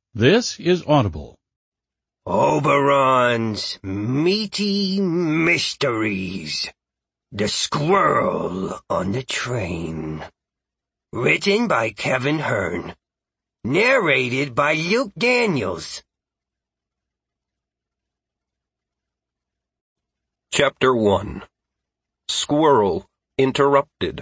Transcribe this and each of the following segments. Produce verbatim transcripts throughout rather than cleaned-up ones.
This is Audible. Oberon's Meaty Mysteries. The Squirrel on the Train. Written by Kevin Hearn. Narrated by Luke Daniels. Chapter one. Squirrel Interrupted.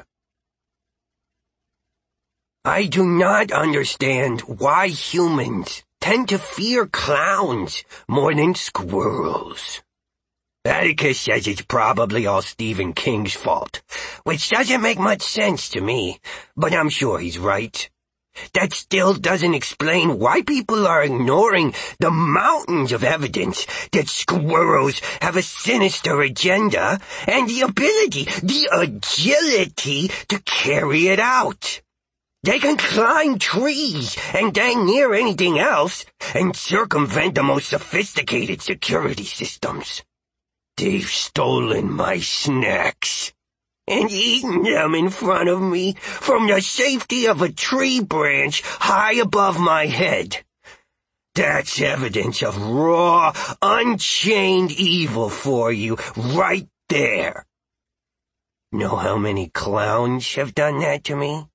I do not understand why humans tend to fear clowns more than squirrels. Atticus says it's probably all Stephen King's fault, which doesn't make much sense to me, but I'm sure he's right. That still doesn't explain why people are ignoring the mountains of evidence that squirrels have a sinister agenda and the ability, the agility to carry it out. They can climb trees and dang near anything else and circumvent the most sophisticated security systems. They've stolen my snacks and eaten them in front of me from the safety of a tree branch high above my head. That's evidence of raw, unchained evil for you right there. Know how many clowns have done that to me?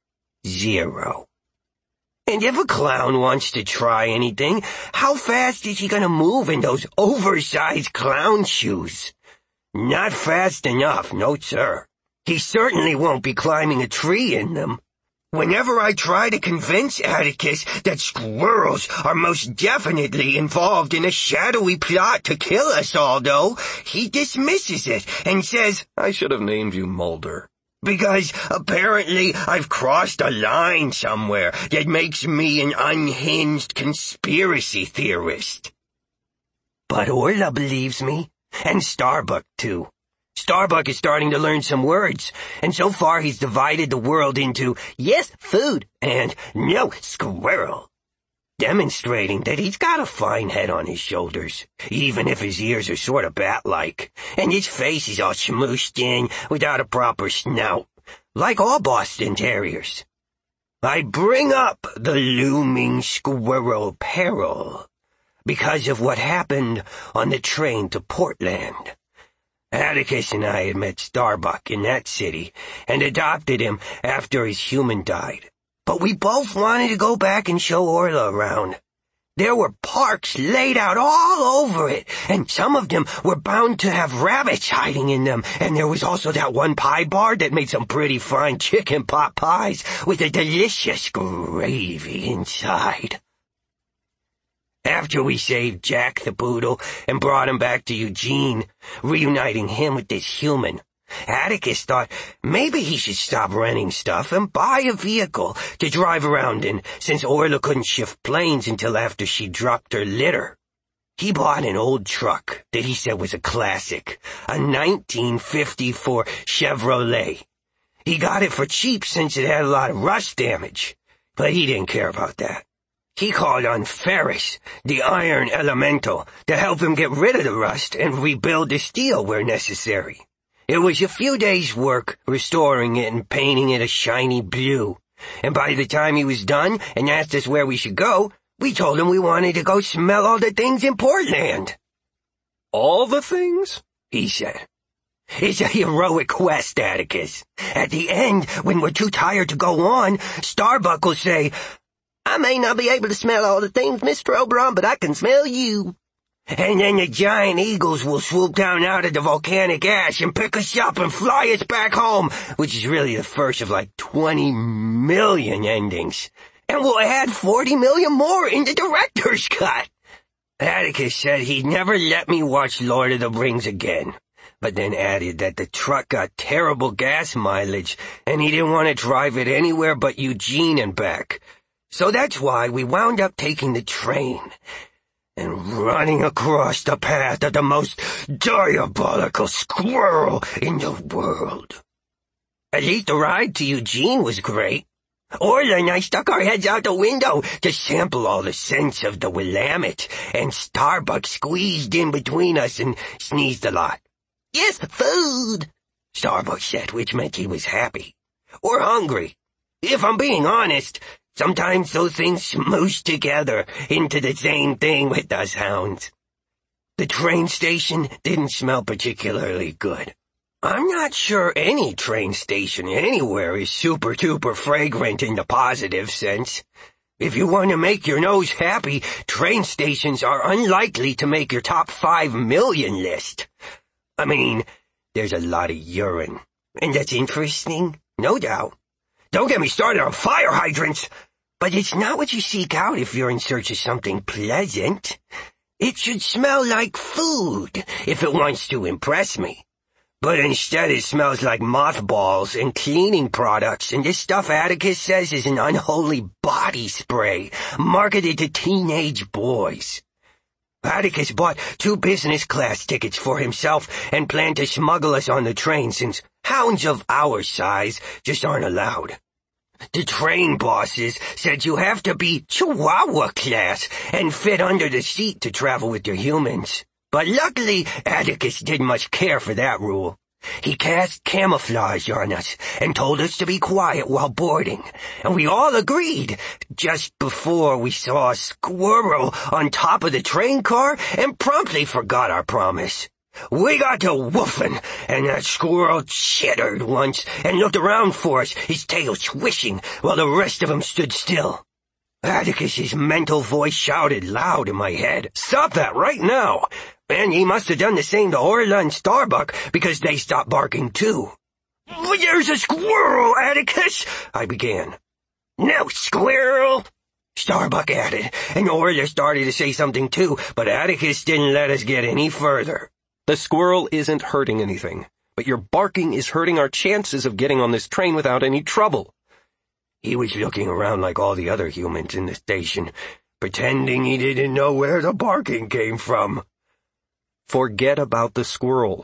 Zero. And if a clown wants to try anything, how fast is he gonna move in those oversized clown shoes? Not fast enough, no sir. He certainly won't be climbing a tree in them. Whenever I try to convince Atticus that squirrels are most definitely involved in a shadowy plot to kill us all, though, he dismisses it and says, I should have named you Mulder. Because apparently I've crossed a line somewhere that makes me an unhinged conspiracy theorist. But Orla believes me, and Starbuck too. Starbuck is starting to learn some words, and so far he's divided the world into yes, food, and no, squirrel, demonstrating that he's got a fine head on his shoulders, even if his ears are sort of bat-like, and his face is all smooshed in without a proper snout, like all Boston Terriers. I bring up the looming squirrel peril because of what happened on the train to Portland. Atticus and I had met Starbuck in that city and adopted him after his human died. But we both wanted to go back and show Orla around. There were parks laid out all over it, and some of them were bound to have rabbits hiding in them, and there was also that one pie bar that made some pretty fine chicken pot pies with a delicious gravy inside. After we saved Jack the Poodle and brought him back to Eugene, reuniting him with this human, Atticus thought maybe he should stop renting stuff and buy a vehicle to drive around in, since Orla couldn't shift planes until after she dropped her litter. He bought an old truck that he said was a classic, a nineteen fifty-four Chevrolet. He got it for cheap since it had a lot of rust damage, but he didn't care about that. He called on Ferris, the iron elemental, to help him get rid of the rust and rebuild the steel where necessary. It was a few days' work restoring it and painting it a shiny blue, and by the time he was done and asked us where we should go, we told him we wanted to go smell all the things in Portland. All the things? He said. It's a heroic quest, Atticus. At the end, when we're too tired to go on, Starbuck will say, I may not be able to smell all the things, Mister Oberon, but I can smell you. And then the giant eagles will swoop down out of the volcanic ash and pick us up and fly us back home, which is really the first of like twenty million endings. And we'll add forty million more in the director's cut. Atticus said he'd never let me watch Lord of the Rings again, but then added that the truck got terrible gas mileage and he didn't want to drive it anywhere but Eugene and back. So that's why we wound up taking the train and running across the path of the most diabolical squirrel in the world. At least the ride to Eugene was great. Orla and I stuck our heads out the window to sample all the scents of the Willamette, and Starbuck squeezed in between us and sneezed a lot. Yes, food, Starbuck said, which meant he was happy. Or hungry. If I'm being honest, Sometimes those things smoosh together into the same thing with us hounds. The train station didn't smell particularly good. I'm not sure any train station anywhere is super-duper fragrant in the positive sense. If you want to make your nose happy, train stations are unlikely to make your top five million list. I mean, there's a lot of urine, and that's interesting, no doubt. Don't get me started on fire hydrants, but it's not what you seek out if you're in search of something pleasant. It should smell like food if it wants to impress me. But instead it smells like mothballs and cleaning products, and this stuff Atticus says is an unholy body spray marketed to teenage boys. Atticus bought two business class tickets for himself and planned to smuggle us on the train since hounds of our size just aren't allowed. The train bosses said you have to be Chihuahua class and fit under the seat to travel with your humans. But luckily, Atticus didn't much care for that rule. He cast camouflage on us and told us to be quiet while boarding, and we all agreed just before we saw a squirrel on top of the train car and promptly forgot our promise. We got to woofing, and that squirrel chittered once and looked around for us, his tail swishing, while the rest of him stood still. Atticus's mental voice shouted loud in my head, "Stop that right now!" And he must have done the same to Orla and Starbuck, because they stopped barking too. "There's a squirrel, Atticus!" I began. "No squirrel!" Starbuck added, and Orla started to say something too, but Atticus didn't let us get any further. The squirrel isn't hurting anything, but your barking is hurting our chances of getting on this train without any trouble. He was looking around like all the other humans in the station, pretending he didn't know where the barking came from. Forget about the squirrel.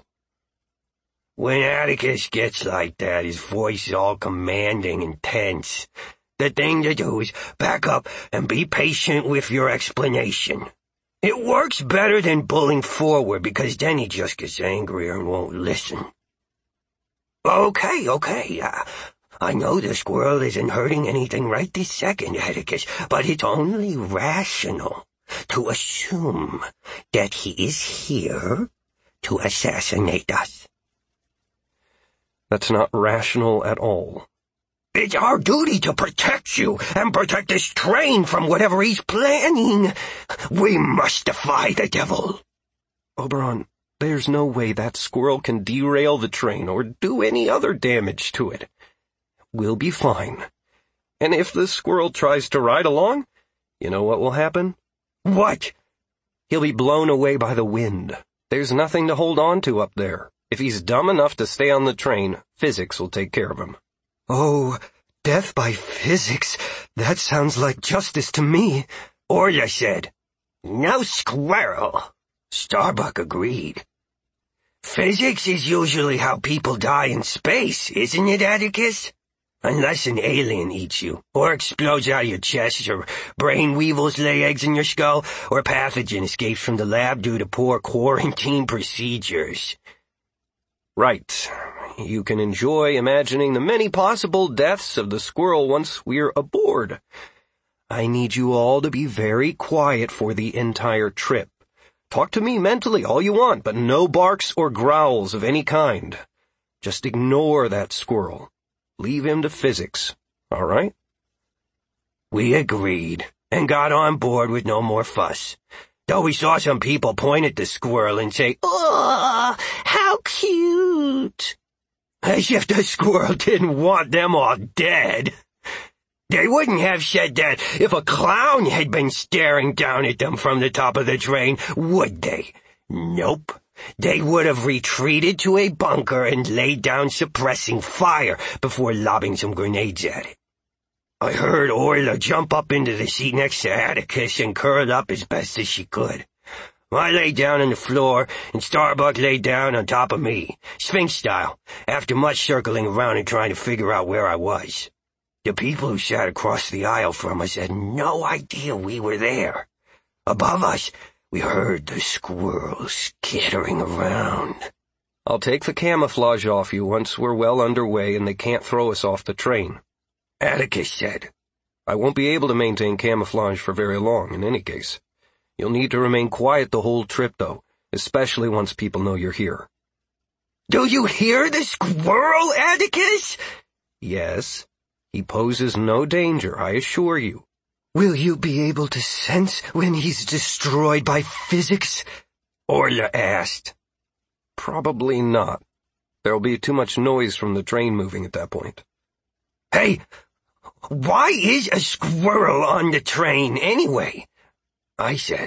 When Atticus gets like that, his voice is all commanding and tense. The thing to do is back up and be patient with your explanation. It works better than bullying forward, because then he just gets angrier and won't listen. Okay, okay, uh, I know the squirrel isn't hurting anything right this second, Atticus, but it's only rational to assume that he is here to assassinate us. That's not rational at all. It's our duty to protect you and protect this train from whatever he's planning. We must defy the devil. Oberon, there's no way that squirrel can derail the train or do any other damage to it. We'll be fine. And if the squirrel tries to ride along, you know what will happen? What? He'll be blown away by the wind. There's nothing to hold on to up there. If he's dumb enough to stay on the train, physics will take care of him. Oh, death by physics. That sounds like justice to me. Orla said. No squirrel. Starbuck agreed. Physics is usually how people die in space, isn't it, Atticus? Unless an alien eats you, or explodes out of your chest, or brain weevils lay eggs in your skull, or a pathogen escapes from the lab due to poor quarantine procedures. Right. You can enjoy imagining the many possible deaths of the squirrel once we're aboard. I need you all to be very quiet for the entire trip. Talk to me mentally all you want, but no barks or growls of any kind. Just ignore that squirrel. Leave him to physics, all right? We agreed, and got on board with no more fuss. Though we saw some people point at the squirrel and say, "Oh, how cute!" As if the squirrel didn't want them all dead. They wouldn't have said that if a clown had been staring down at them from the top of the train, would they? Nope. They would have retreated to a bunker and laid down suppressing fire before lobbing some grenades at it. I heard Orla jump up into the seat next to Atticus and curl up as best as she could. I lay down on the floor, and Starbuck lay down on top of me, Sphinx style, after much circling around and trying to figure out where I was. The people who sat across the aisle from us had no idea we were there. Above us, we heard the squirrels skittering around. I'll take the camouflage off you once we're well underway and they can't throw us off the train. Atticus said. I won't be able to maintain camouflage for very long in any case. You'll need to remain quiet the whole trip, though, especially once people know you're here. Do you hear the squirrel, Atticus? Yes. He poses no danger, I assure you. Will you be able to sense when he's destroyed by physics? Orla asked. Probably not. There'll be too much noise from the train moving at that point. Hey, why is a squirrel on the train anyway? I said.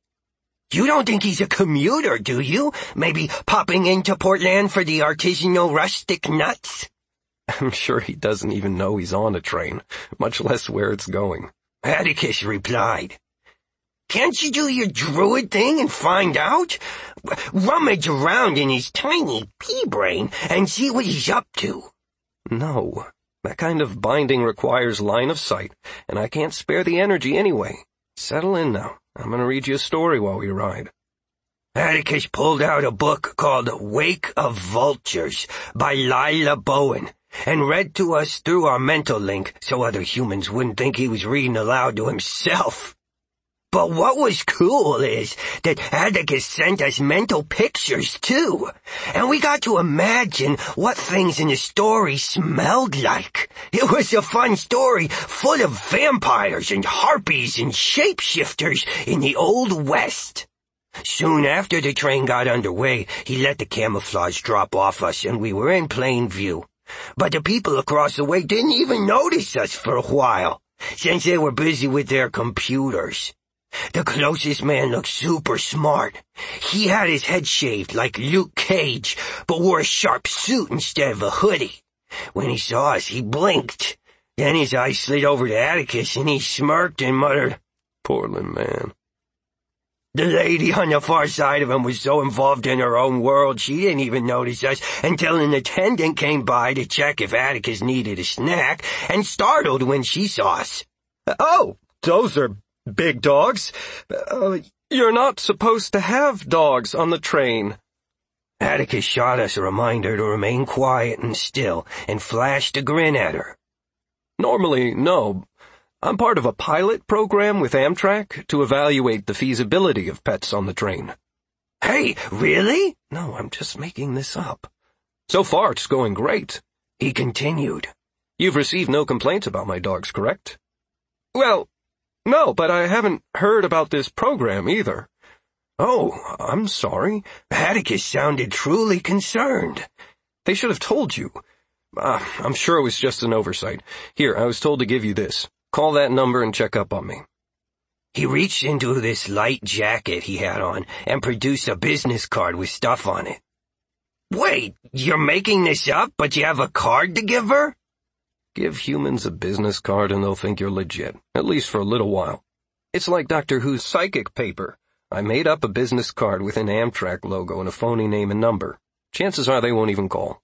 You don't think he's a commuter, do you? Maybe popping into Portland for the artisanal rustic nuts? I'm sure he doesn't even know he's on a train, much less where it's going. Atticus replied. Can't you do your druid thing and find out? Rummage around in his tiny pea-brain and see what he's up to. No, that kind of binding requires line of sight, and I can't spare the energy anyway. Settle in now. I'm going to read you a story while we ride. Atticus pulled out a book called Wake of Vultures by Lila Bowen and read to us through our mental link so other humans wouldn't think he was reading aloud to himself. But what was cool is that Atticus sent us mental pictures, too, and we got to imagine what things in the story smelled like. It was a fun story full of vampires and harpies and shapeshifters in the Old West. Soon after the train got underway, he let the camouflage drop off us and we were in plain view. But the people across the way didn't even notice us for a while, since they were busy with their computers. The closest man looked super smart. He had his head shaved like Luke Cage, but wore a sharp suit instead of a hoodie. When he saw us, he blinked. Then his eyes slid over to Atticus, and he smirked and muttered, Portland man. The lady on the far side of him was so involved in her own world she didn't even notice us until an attendant came by to check if Atticus needed a snack, and startled when she saw us. Oh, those are big dogs. Uh, you're not supposed to have dogs on the train. Atticus shot us a reminder to remain quiet and still, and flashed a grin at her. Normally, no. I'm part of a pilot program with Amtrak to evaluate the feasibility of pets on the train. Hey, really? No, I'm just making this up. So far, it's going great. He continued. You've received no complaints about my dogs, correct? Well, no, but I haven't heard about this program either. Oh, I'm sorry. Atticus sounded truly concerned. They should have told you. Uh, I'm sure it was just an oversight. Here, I was told to give you this. Call that number and check up on me. He reached into this light jacket he had on and produced a business card with stuff on it. Wait, you're making this up, but you have a card to give her? Give humans a business card and they'll think you're legit, at least for a little while. It's like Doctor Who's psychic paper. I made up a business card with an Amtrak logo and a phony name and number. Chances are they won't even call.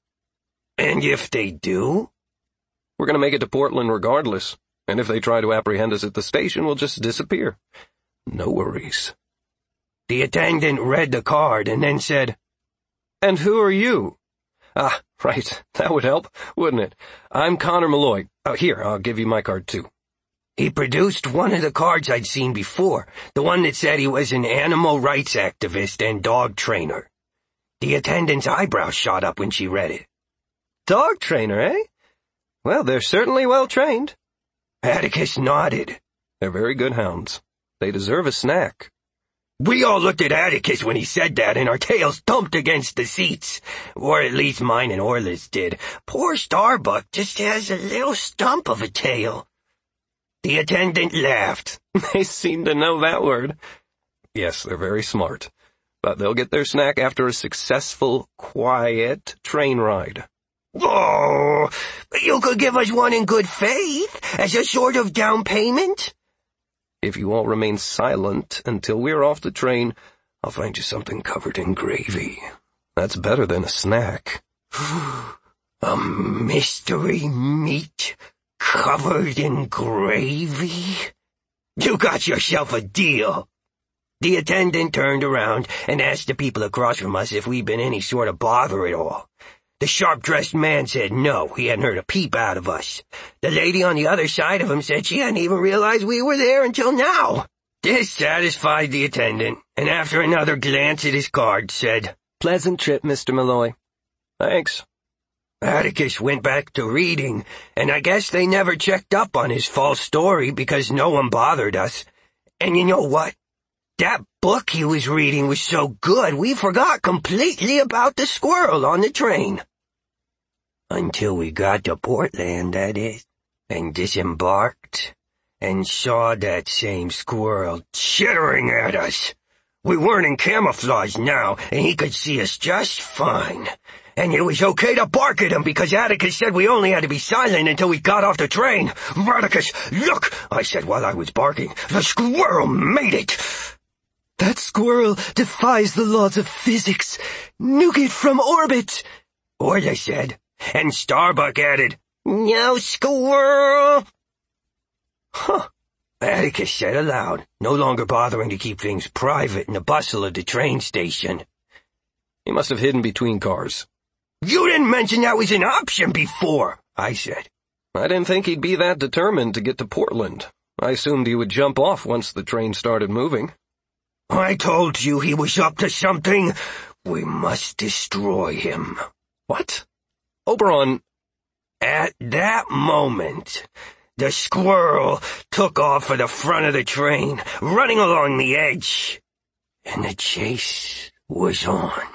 And if they do? We're going to make it to Portland regardless, and if they try to apprehend us at the station, we'll just disappear. No worries. The attendant read the card and then said, And who are you? Ah, right. That would help, wouldn't it? I'm Connor Malloy. Oh, here, I'll give you my card, too. He produced one of the cards I'd seen before, the one that said he was an animal rights activist and dog trainer. The attendant's eyebrow shot up when she read it. Dog trainer, eh? Well, they're certainly well trained. Atticus nodded. They're very good hounds. They deserve a snack. We all looked at Atticus when he said that, and our tails thumped against the seats. Or at least mine and Orla's did. Poor Starbuck just has a little stump of a tail. The attendant laughed. They seem to know that word. Yes, they're very smart. But they'll get their snack after a successful, quiet train ride. Oh, you could give us one in good faith, as a sort of down payment? If you all remain silent until we're off the train, I'll find you something covered in gravy. That's better than a snack. A mystery meat covered in gravy? You got yourself a deal. The attendant turned around and asked the people across from us if we'd been any sort of bother at all. The sharp-dressed man said no, he hadn't heard a peep out of us. The lady on the other side of him said she hadn't even realized we were there until now. This satisfied the attendant, and after another glance at his card, said, "Pleasant trip, Mister Malloy." "Thanks." Atticus went back to reading, and I guess they never checked up on his false story because no one bothered us. And you know what? That book he was reading was so good we forgot completely about the squirrel on the train. Until we got to Portland, that is, and disembarked, and saw that same squirrel chittering at us. We weren't in camouflage now, and he could see us just fine. And it was okay to bark at him because Atticus said we only had to be silent until we got off the train. "Atticus, look," I said while I was barking. "The squirrel made it." "That squirrel defies the laws of physics. Nuke it from orbit," Orla said, and Starbuck added, "No squirrel." Huh, Atticus said aloud, no longer bothering to keep things private in the bustle of the train station. "He must have hidden between cars." "You didn't mention that was an option before," I said. "I didn't think he'd be that determined to get to Portland. I assumed he would jump off once the train started moving." "I told you he was up to something. We must destroy him." "What?" "Oberon." At that moment, the squirrel took off for the front of the train, running along the edge, and the chase was on.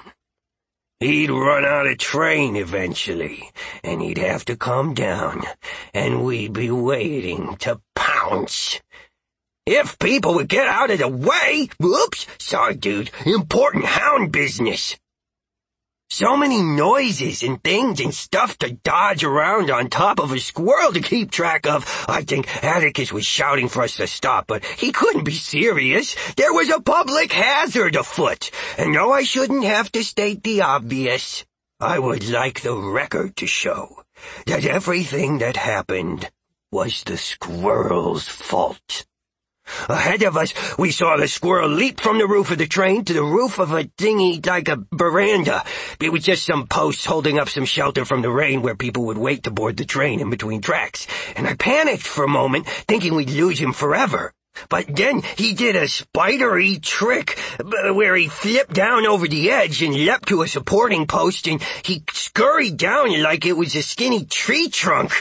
He'd run out of train eventually, and he'd have to come down, and we'd be waiting to pounce. If people would get out of the way! Oops, sorry dude, important hound business. So many noises and things and stuff to dodge around on top of a squirrel to keep track of. I think Atticus was shouting for us to stop, but he couldn't be serious. There was a public hazard afoot, and though I shouldn't have to state the obvious, I would like the record to show that everything that happened was the squirrel's fault. Ahead of us, we saw the squirrel leap from the roof of the train to the roof of a thingy like a veranda. It was just some posts holding up some shelter from the rain where people would wait to board the train in between tracks. And I panicked for a moment, thinking we'd lose him forever. But then he did a spidery trick where he flipped down over the edge and leapt to a supporting post, and he scurried down like it was a skinny tree trunk.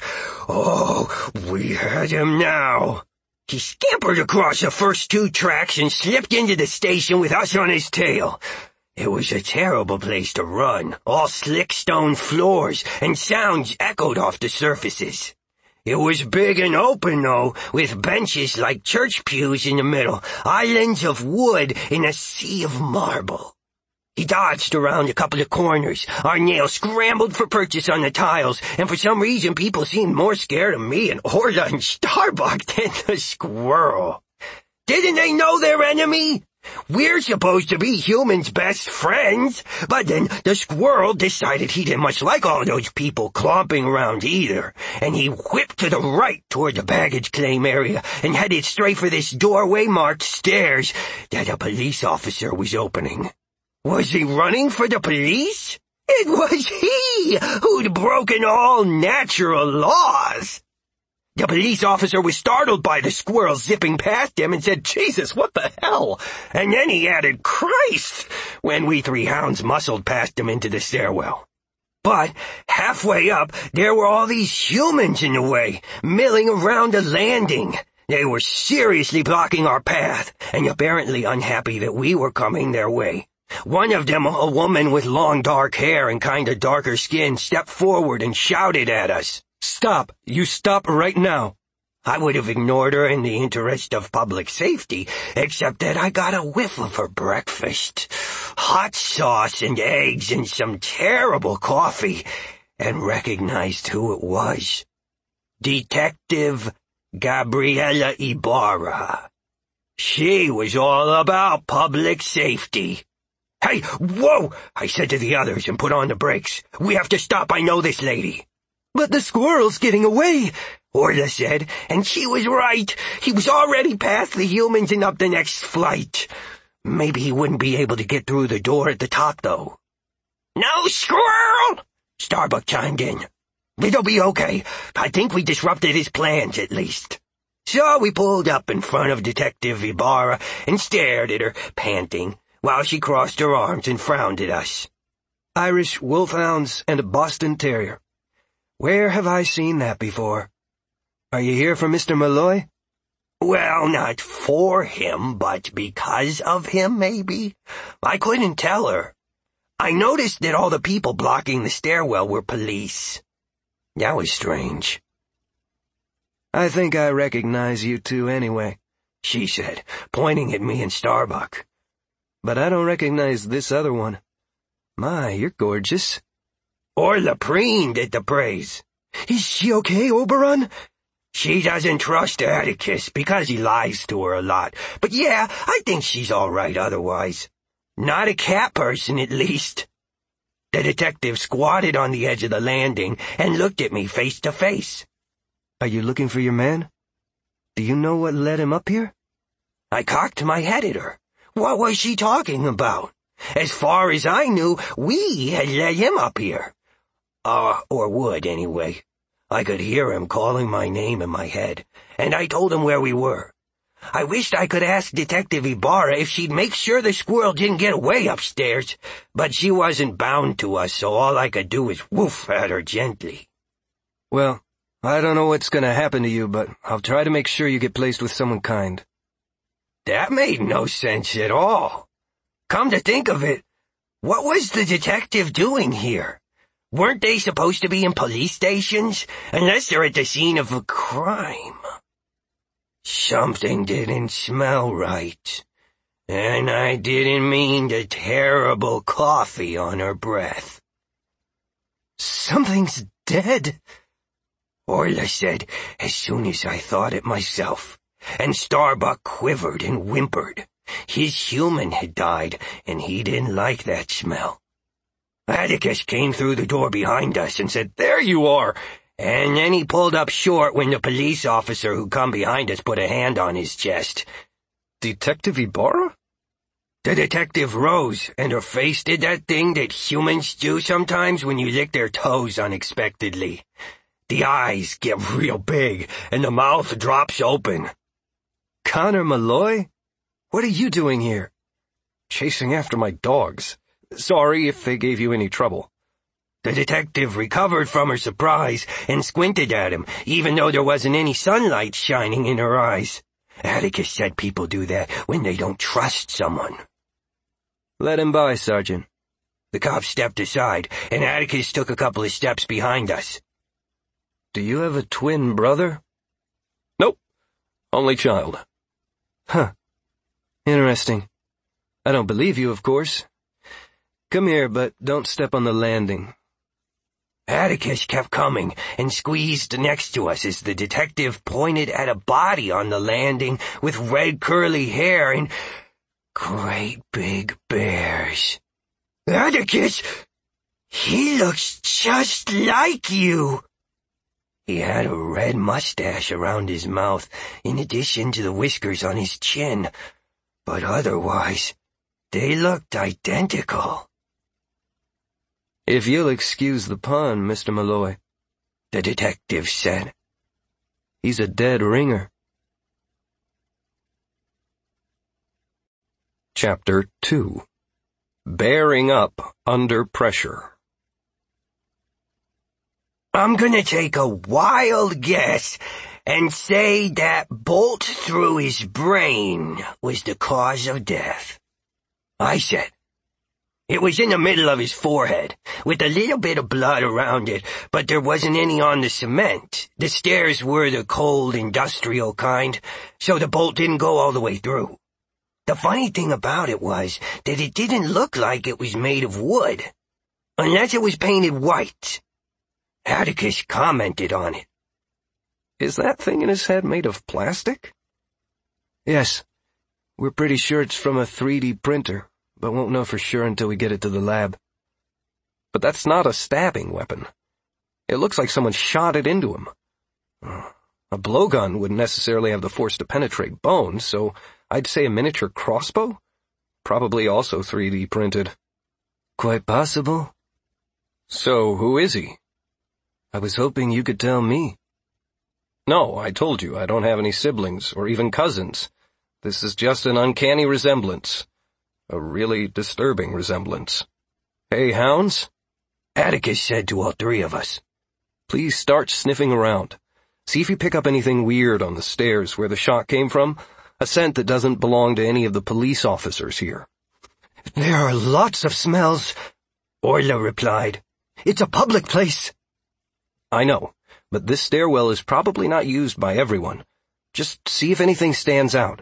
Oh, we had him now. He scampered across the first two tracks and slipped into the station with us on his tail. It was a terrible place to run, all slick stone floors, and sounds echoed off the surfaces. It was big and open, though, with benches like church pews in the middle, islands of wood in a sea of marble. He dodged around a couple of corners. Our nails scrambled for purchase on the tiles, and for some reason people seemed more scared of me and Orla and Starbuck than the squirrel. Didn't they know their enemy? We're supposed to be humans' best friends, but then the squirrel decided he didn't much like all those people clomping around either, and he whipped to the right toward the baggage claim area and headed straight for this doorway marked stairs that a police officer was opening. Was he running for the police? It was he who'd broken all natural laws. The police officer was startled by the squirrel zipping past him and said, "Jesus, what the hell?" And then he added, "Christ," when we three hounds muscled past him into the stairwell. But halfway up, there were all these humans in the way, milling around the landing. They were seriously blocking our path, and apparently unhappy that we were coming their way. One of them, a woman with long dark hair and kinda darker skin, stepped forward and shouted at us. "Stop! You stop right now!" I would have ignored her in the interest of public safety, except that I got a whiff of her breakfast. Hot sauce and eggs and some terrible coffee, and recognized who it was. Detective Gabriela Ibarra. She was all about public safety. "Hey, whoa!" I said to the others and put on the brakes. "We have to stop, I know this lady." "But the squirrel's getting away," Orla said, and she was right. He was already past the humans and up the next flight. Maybe he wouldn't be able to get through the door at the top, though. "No squirrel!" Starbuck chimed in. It'll be okay. I think we disrupted his plans, at least. So we pulled up in front of Detective Ibarra and stared at her, panting, while she crossed her arms and frowned at us. Irish wolfhounds and a Boston Terrier. Where have I seen that before? Are you here for Mister Malloy? Well, not for him, but because of him, maybe. I couldn't tell her. I noticed that all the people blocking the stairwell were police. That was strange. I think I recognize you two anyway, she said, pointing at me and Starbuck. But I don't recognize this other one. My, you're gorgeous. Orla preened at the praise. Is she okay, Oberon? She doesn't trust Atticus because he lies to her a lot. But yeah, I think she's all right otherwise. Not a cat person, at least. The detective squatted on the edge of the landing and looked at me face to face. Are you looking for your man? Do you know what led him up here? I cocked my head at her. What was she talking about? As far as I knew, we had led him up here. Uh, or would, anyway. I could hear him calling my name in my head, and I told him where we were. I wished I could ask Detective Ibarra if she'd make sure the squirrel didn't get away upstairs, but she wasn't bound to us, so all I could do was woof at her gently. Well, I don't know what's going to happen to you, but I'll try to make sure you get placed with someone kind. That made no sense at all. Come to think of it, what was the detective doing here? Weren't they supposed to be in police stations, unless they're at the scene of a crime? Something didn't smell right, and I didn't mean the terrible coffee on her breath. Something's dead, Orla said as soon as I thought it myself, and Starbuck quivered and whimpered. His human had died, and he didn't like that smell. Atticus came through the door behind us and said, "There you are," and then he pulled up short when the police officer who come behind us put a hand on his chest. Detective Ibarra? The detective rose, and her face did that thing that humans do sometimes when you lick their toes unexpectedly. The eyes get real big, and the mouth drops open. Connor Malloy? What are you doing here? Chasing after my dogs. Sorry if they gave you any trouble. The detective recovered from her surprise and squinted at him, even though there wasn't any sunlight shining in her eyes. Atticus said people do that when they don't trust someone. Let him by, Sergeant. The cop stepped aside, and Atticus took a couple of steps behind us. Do you have a twin brother? Nope. Only child. Huh. Interesting. I don't believe you, of course. Come here, but don't step on the landing. Atticus kept coming and squeezed next to us as the detective pointed at a body on the landing with red curly hair and great big bears. Atticus! He looks just like you! He had a red mustache around his mouth in addition to the whiskers on his chin, but otherwise, they looked identical. If you'll excuse the pun, Mister Malloy, the detective said. He's a dead ringer. Chapter two. Bearing Up Under Pressure. I'm gonna take a wild guess and say that bolt through his brain was the cause of death. I said. It was in the middle of his forehead, with a little bit of blood around it, but there wasn't any on the cement. The stairs were the cold industrial kind, so the bolt didn't go all the way through. The funny thing about it was that it didn't look like it was made of wood, unless it was painted white. Atticus commented on it. Is that thing in his head made of plastic? Yes. We're pretty sure it's from a three D printer, but won't know for sure until we get it to the lab. But that's not a stabbing weapon. It looks like someone shot it into him. A blowgun wouldn't necessarily have the force to penetrate bone, so I'd say a miniature crossbow? Probably also three D printed. Quite possible. So, who is he? I was hoping you could tell me. No, I told you I don't have any siblings or even cousins. This is just an uncanny resemblance. A really disturbing resemblance. Hey, hounds? Atticus said to all three of us. Please start sniffing around. See if you pick up anything weird on the stairs where the shot came from. A scent that doesn't belong to any of the police officers here. There are lots of smells, Orla replied. It's a public place. I know, but this stairwell is probably not used by everyone. Just see if anything stands out.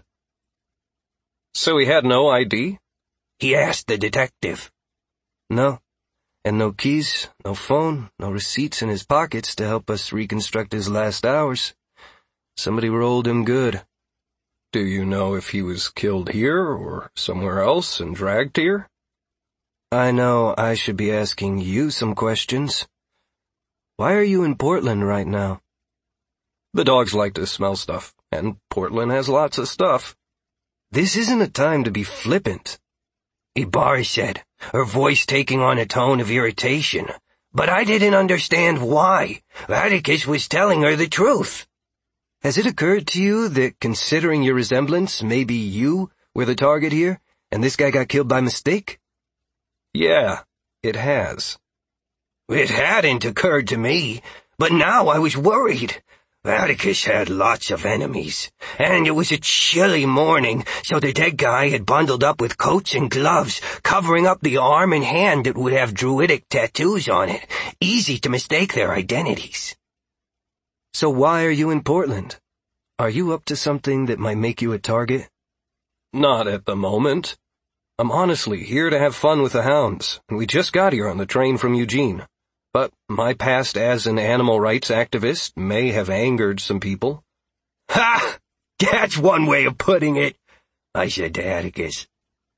So he had no I D? He asked the detective. No, and no keys, no phone, no receipts in his pockets to help us reconstruct his last hours. Somebody rolled him good. Do you know if he was killed here or somewhere else and dragged here? I know I should be asking you some questions. Why are you in Portland right now? The dogs like to smell stuff, and Portland has lots of stuff. This isn't a time to be flippant, Ibarra said, her voice taking on a tone of irritation. But I didn't understand why. Atticus was telling her the truth. Has it occurred to you that, considering your resemblance, maybe you were the target here, and this guy got killed by mistake? Yeah, it has. It hadn't occurred to me, but now I was worried. Atticus had lots of enemies, and it was a chilly morning, so the dead guy had bundled up with coats and gloves, covering up the arm and hand that would have druidic tattoos on it, easy to mistake their identities. So why are you in Portland? Are you up to something that might make you a target? Not at the moment. I'm honestly here to have fun with the hounds, and we just got here on the train from Eugene. But my past as an animal rights activist may have angered some people. Ha! That's one way of putting it, I said to Atticus.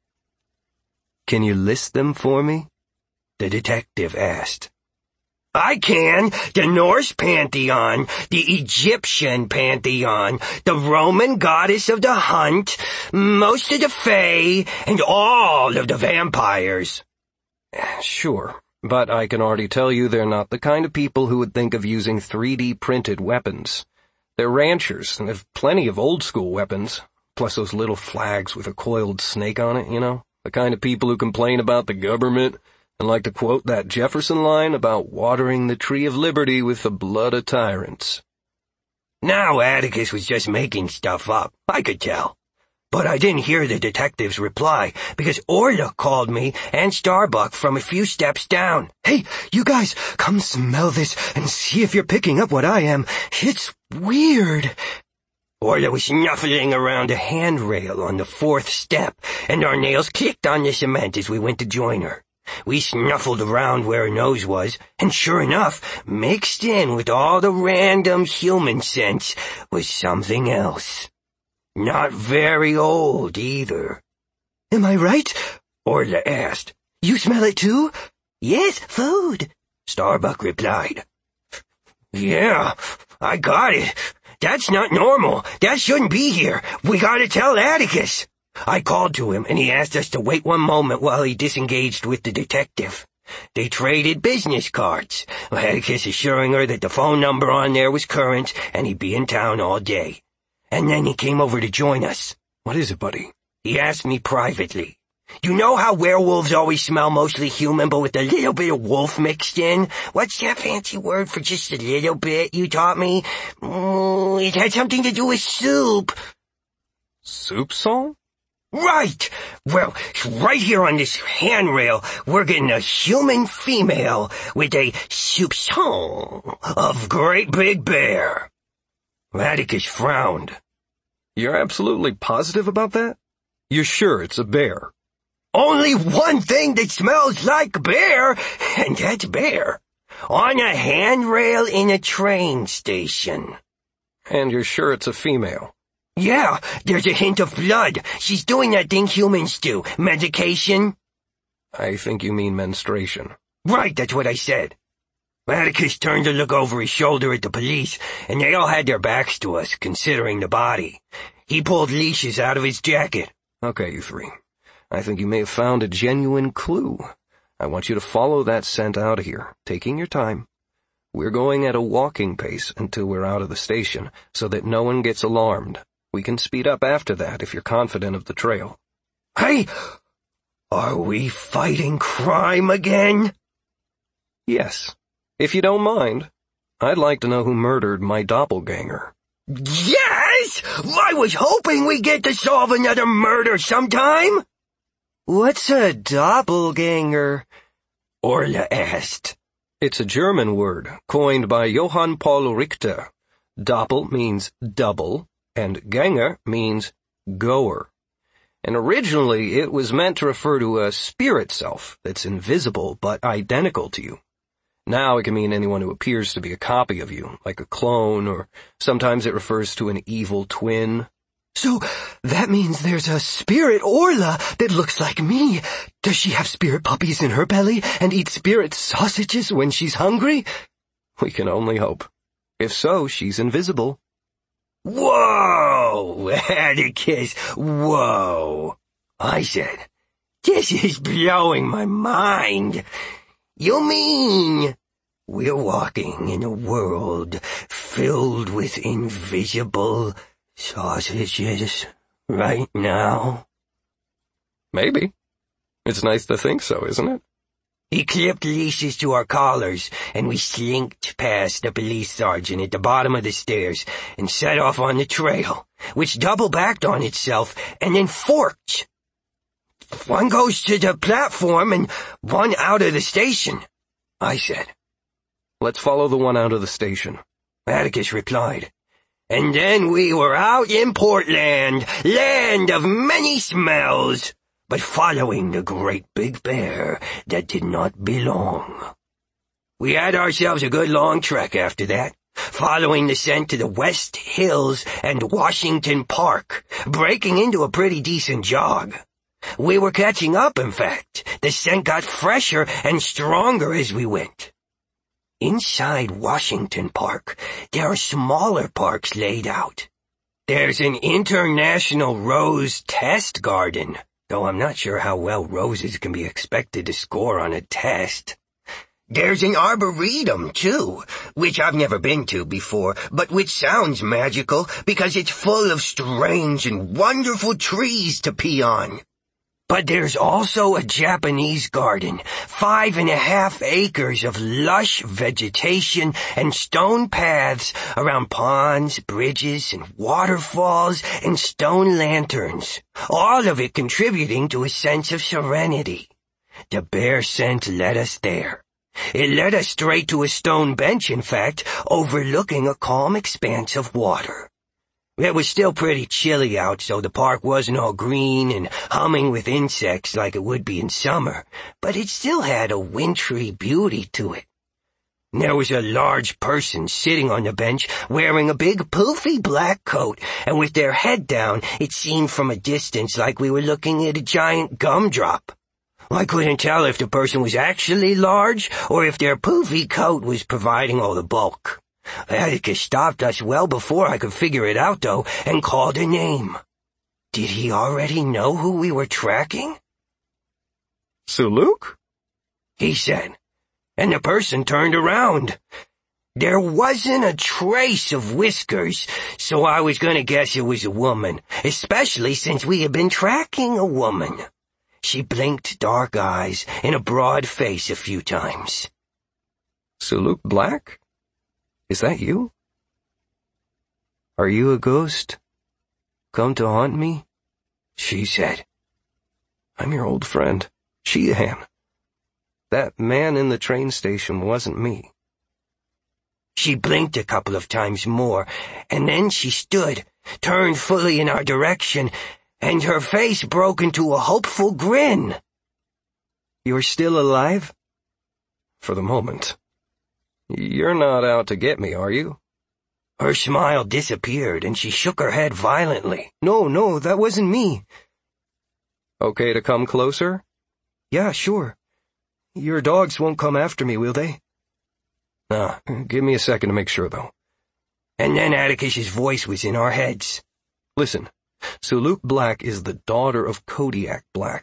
Can you list them for me? The detective asked. I can. The Norse pantheon, the Egyptian pantheon, the Roman goddess of the hunt, most of the fae, and all of the vampires. Sure, but I can already tell you they're not the kind of people who would think of using three D printed weapons. They're ranchers and have plenty of old-school weapons, plus those little flags with a coiled snake on it, you know? The kind of people who complain about the government and like to quote that Jefferson line about watering the tree of liberty with the blood of tyrants. Now Atticus was just making stuff up, I could tell. But I didn't hear the detective's reply, because Orla called me and Starbuck from a few steps down. Hey, you guys, come smell this and see if you're picking up what I am. It's weird. Orla was snuffling around a handrail on the fourth step, and our nails clicked on the cement as we went to join her. We snuffled around where her nose was, and sure enough, mixed in with all the random human scents was something else. Not very old, either. Am I right? Orla asked. You smell it too? Yes, food, Starbuck replied. Yeah, I got it. That's not normal. That shouldn't be here. We gotta tell Atticus. I called to him, and he asked us to wait one moment while he disengaged with the detective. They traded business cards, Atticus assuring her that the phone number on there was current, and he'd be in town all day. And then he came over to join us. What is it, buddy? He asked me privately. You know how werewolves always smell mostly human, but with a little bit of wolf mixed in? What's that fancy word for just a little bit you taught me? Mm, it had something to do with soup. Soup song? Right! Well, right here on this handrail, we're getting a human female with a soupçon of Great Big Bear. Atticus frowned. You're absolutely positive about that? You're sure it's a bear? Only one thing that smells like bear, and that's bear. On a handrail in a train station. And you're sure it's a female? Yeah, there's a hint of blood. She's doing that thing humans do. Medication? I think you mean menstruation. Right, that's what I said. Atticus turned to look over his shoulder at the police, and they all had their backs to us, considering the body. He pulled leashes out of his jacket. Okay, you three. I think you may have found a genuine clue. I want you to follow that scent out of here, taking your time. We're going at a walking pace until we're out of the station, so that no one gets alarmed. We can speed up after that if you're confident of the trail. Hey! Are we fighting crime again? Yes. If you don't mind, I'd like to know who murdered my doppelganger. Yes! I was hoping we'd get to solve another murder sometime. What's a doppelganger? Orla asked. It's a German word, coined by Johann Paul Richter. Doppel means double, and Ganger means goer. And originally it was meant to refer to a spirit self that's invisible but identical to you. Now it can mean anyone who appears to be a copy of you, like a clone, or sometimes it refers to an evil twin. So, that means there's a spirit Orla that looks like me. Does she have spirit puppies in her belly and eat spirit sausages when she's hungry? We can only hope. If so, she's invisible. Whoa! Atticus, whoa! I said, this is blowing my mind. You mean we're walking in a world filled with invisible sausages right now? Maybe. It's nice to think so, isn't it? He clipped leashes to our collars, and we slinked past the police sergeant at the bottom of the stairs and set off on the trail, which double-backed on itself and then forked. One goes to the platform and one out of the station, I said. Let's follow the one out of the station, Atticus replied. And then we were out in Portland, land of many smells, but following the great big bear that did not belong. We had ourselves a good long trek after that, following the scent to the West Hills and Washington Park, breaking into a pretty decent jog. We were catching up, in fact. The scent got fresher and stronger as we went. Inside Washington Park, there are smaller parks laid out. There's an international rose test garden, though I'm not sure how well roses can be expected to score on a test. There's an arboretum, too, which I've never been to before, but which sounds magical because it's full of strange and wonderful trees to pee on. But there's also a Japanese garden, five and a half acres of lush vegetation and stone paths around ponds, bridges, and waterfalls and stone lanterns, all of it contributing to a sense of serenity. The bear scent led us there. It led us straight to a stone bench, in fact, overlooking a calm expanse of water. It was still pretty chilly out, so the park wasn't all green and humming with insects like it would be in summer, but it still had a wintry beauty to it. There was a large person sitting on the bench wearing a big poofy black coat, and with their head down, it seemed from a distance like we were looking at a giant gumdrop. I couldn't tell if the person was actually large or if their poofy coat was providing all the bulk. Atticus stopped us well before I could figure it out, though, and called a name. Did he already know who we were tracking? Suluk? He said, and the person turned around. There wasn't a trace of whiskers, so I was going to guess it was a woman, especially since we had been tracking a woman. She blinked dark eyes and a broad face a few times. Suluk Black? Is that you? Are you a ghost? Come to haunt me? She said. I'm your old friend, Sheehan. That man in the train station wasn't me. She blinked a couple of times more, and then she stood, turned fully in our direction, and her face broke into a hopeful grin. You're still alive? For the moment. You're not out to get me, are you? Her smile disappeared, and she shook her head violently. No, no, that wasn't me. Okay to come closer? Yeah, sure. Your dogs won't come after me, will they? Ah, give me a second to make sure, though. And then Atticus's voice was in our heads. Listen, Suluk Black is the daughter of Kodiak Black,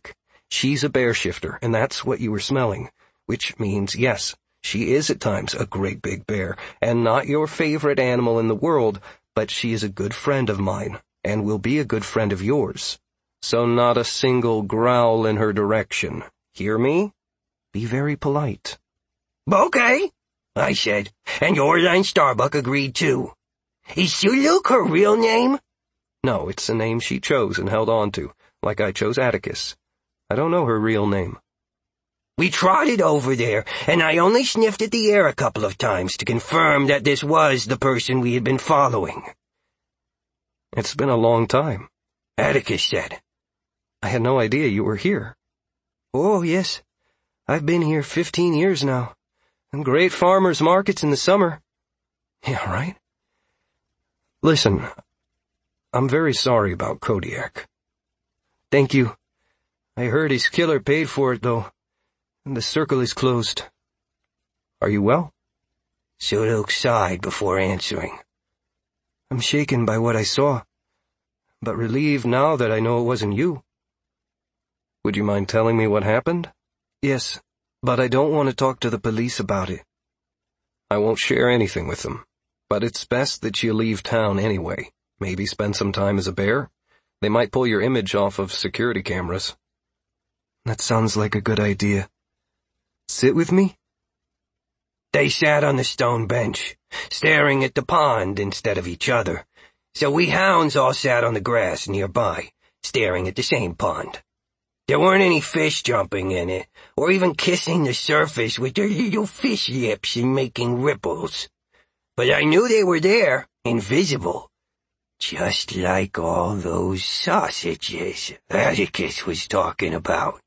She's a bear shifter, and that's what you were smelling, which means, yes, she is at times a great big bear, and not your favorite animal in the world, but she is a good friend of mine, and will be a good friend of yours. So not a single growl in her direction. Hear me? Be very polite. Okay, I said, and Orla and Starbuck agreed too. Is Suluk her real name? No, it's a name she chose and held on to, like I chose Atticus. I don't know her real name. We trotted over there, and I only sniffed at the air a couple of times to confirm that this was the person we had been following. It's been a long time, Atticus said. I had no idea you were here. Oh, yes. I've been here fifteen years now. And great farmers' markets in the summer. Yeah, right? Listen, I'm very sorry about Kodiak. Thank you. I heard his killer paid for it, though. And the circle is closed. Are you well? Suluk sighed before answering. I'm shaken by what I saw, but relieved now that I know it wasn't you. Would you mind telling me what happened? Yes, but I don't want to talk to the police about it. I won't share anything with them, but it's best that you leave town anyway. Maybe spend some time as a bear. They might pull your image off of security cameras. That sounds like a good idea. Sit with me? They sat on the stone bench, staring at the pond instead of each other, so we hounds all sat on the grass nearby, staring at the same pond. There weren't any fish jumping in it, or even kissing the surface with their little fish lips and making ripples. But I knew they were there, invisible, just like all those sausages Atticus was talking about.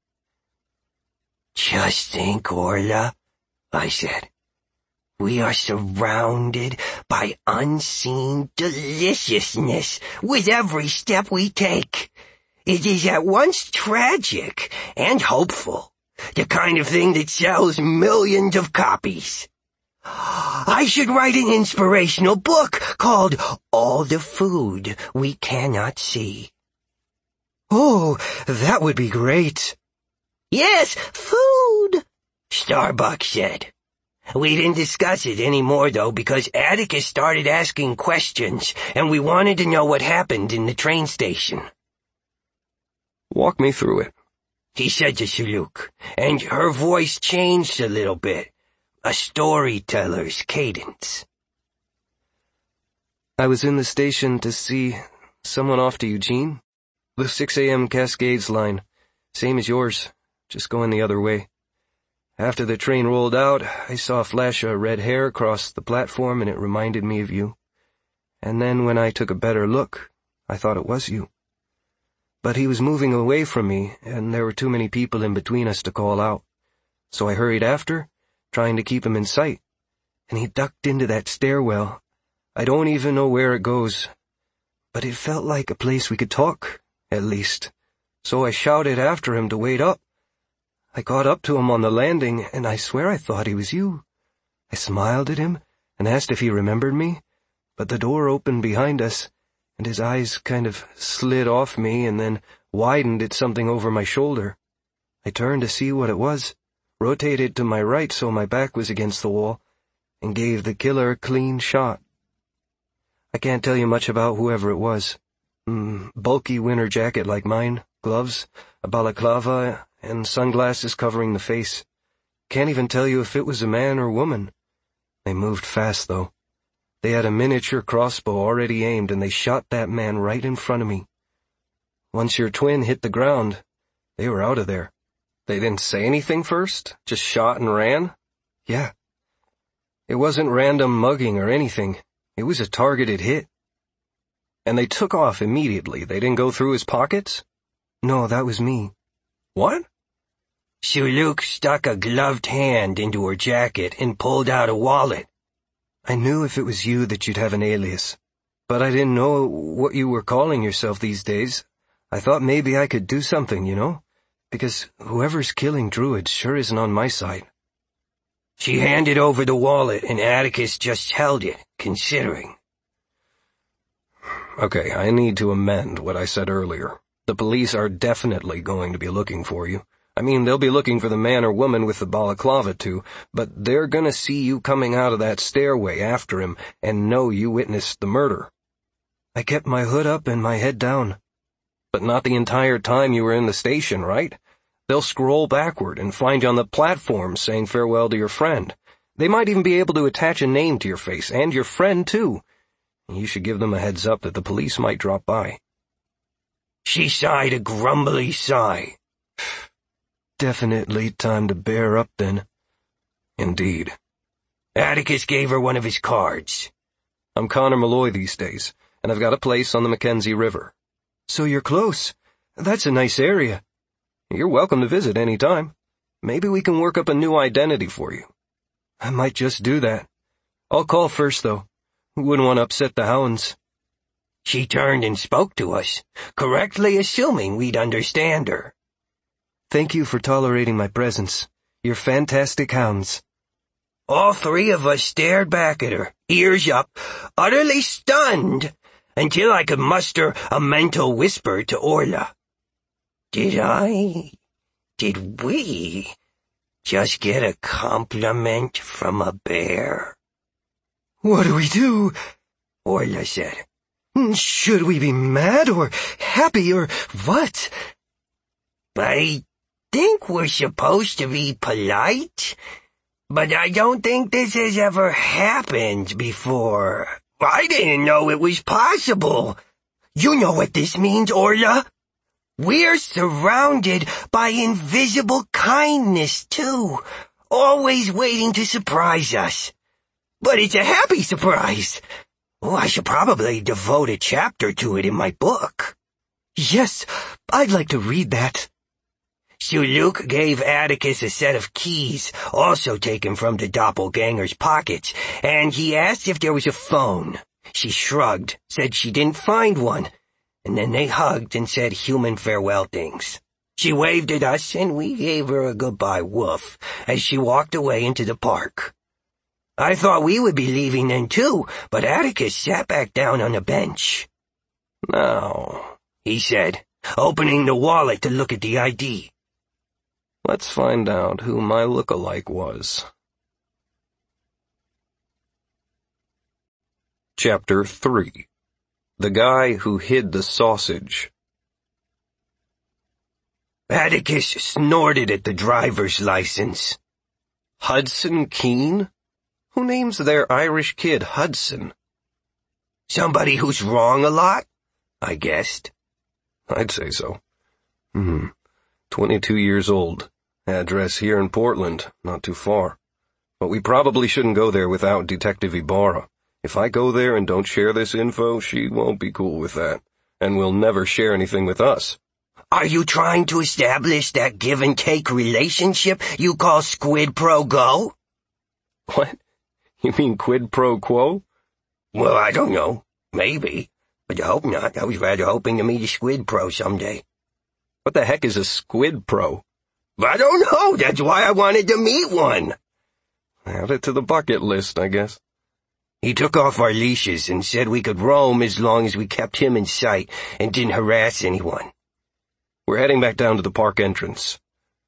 Just think, Orla, I said. We are surrounded by unseen deliciousness with every step we take. It is at once tragic and hopeful, the kind of thing that sells millions of copies. I should write an inspirational book called All the Food We Cannot See. Oh, that would be great. Yes, food, Starbuck said. We didn't discuss it anymore, though, because Atticus started asking questions, and we wanted to know what happened in the train station. Walk me through it, he said to Suluk, and her voice changed a little bit, a storyteller's cadence. I was in the station to see someone off to Eugene. The six a.m. Cascades line, same as yours, just going the other way. After the train rolled out, I saw a flash of red hair across the platform, and it reminded me of you. And then when I took a better look, I thought it was you. But he was moving away from me, and there were too many people in between us to call out. So I hurried after, trying to keep him in sight, and he ducked into that stairwell. I don't even know where it goes, but it felt like a place we could talk, at least. So I shouted after him to wait up. I got up to him on the landing, and I swear I thought he was you. I smiled at him and asked if he remembered me, but the door opened behind us, and his eyes kind of slid off me and then widened at something over my shoulder. I turned to see what it was, rotated to my right so my back was against the wall, and gave the killer a clean shot. I can't tell you much about whoever it was. Mm, bulky winter jacket like mine, gloves, a balaclava, and sunglasses covering the face. Can't even tell you if it was a man or woman. They moved fast, though. They had a miniature crossbow already aimed, and they shot that man right in front of me. Once your twin hit the ground, they were out of there. They didn't say anything first? Just shot and ran? Yeah. It wasn't random mugging or anything. It was a targeted hit. And they took off immediately. They didn't go through his pockets? No, that was me. What? Suluk stuck a gloved hand into her jacket and pulled out a wallet. I knew if it was you that you'd have an alias, but I didn't know what you were calling yourself these days. I thought maybe I could do something, you know, because whoever's killing druids sure isn't on my side. She handed over the wallet, and Atticus just held it, considering. Okay, I need to amend what I said earlier. The police are definitely going to be looking for you. I mean, they'll be looking for the man or woman with the balaclava too, but they're gonna see you coming out of that stairway after him and know you witnessed the murder. I kept my hood up and my head down. But not the entire time you were in the station, right? They'll scroll backward and find you on the platform saying farewell to your friend. They might even be able to attach a name to your face, and your friend too. You should give them a heads up that the police might drop by. She sighed a grumbly sigh. Definitely time to bear up then. Indeed. Atticus gave her one of his cards. I'm Connor Malloy these days, and I've got a place on the Mackenzie River. So you're close. That's a nice area. You're welcome to visit any time. Maybe we can work up a new identity for you. I might just do that. I'll call first, though. Wouldn't want to upset the hounds. She turned and spoke to us, correctly assuming we'd understand her. Thank you for tolerating my presence. You're fantastic hounds. All three of us stared back at her, ears up, utterly stunned, until I could muster a mental whisper to Orla. Did I, did we, just get a compliment from a bear? What do we do? Orla said. Should we be mad or happy or what? I think we're supposed to be polite, but I don't think this has ever happened before. I didn't know it was possible. You know what this means, Orla? We're surrounded by invisible kindness, too, always waiting to surprise us. But it's a happy surprise. Oh, I should probably devote a chapter to it in my book. Yes, I'd like to read that. Sir Luke gave Atticus a set of keys, also taken from the doppelganger's pockets, and he asked if there was a phone. She shrugged, said she didn't find one, and then they hugged and said human farewell things. She waved at us, and we gave her a goodbye woof as she walked away into the park. I thought we would be leaving then too, but Atticus sat back down on a bench. Now, he said, opening the wallet to look at the I D. Let's find out who my look-alike was. Chapter three. The Guy Who Hid the Sausage. Atticus snorted at the driver's license. Hudson Keene? Who names their Irish kid Hudson? Somebody who's wrong a lot, I guessed. I'd say so. Hmm. Twenty-two years old. Address here in Portland, not too far. But we probably shouldn't go there without Detective Ibarra. If I go there and don't share this info, she won't be cool with that, and will never share anything with us. Are you trying to establish that give-and-take relationship you call squid pro go? What? You mean quid pro quo? Well, I don't know. Maybe. But I hope not. I was rather hoping to meet a squid pro someday. What the heck is a squid pro? I don't know. That's why I wanted to meet one. Add it to the bucket list, I guess. He took off our leashes and said we could roam as long as we kept him in sight and didn't harass anyone. We're heading back down to the park entrance.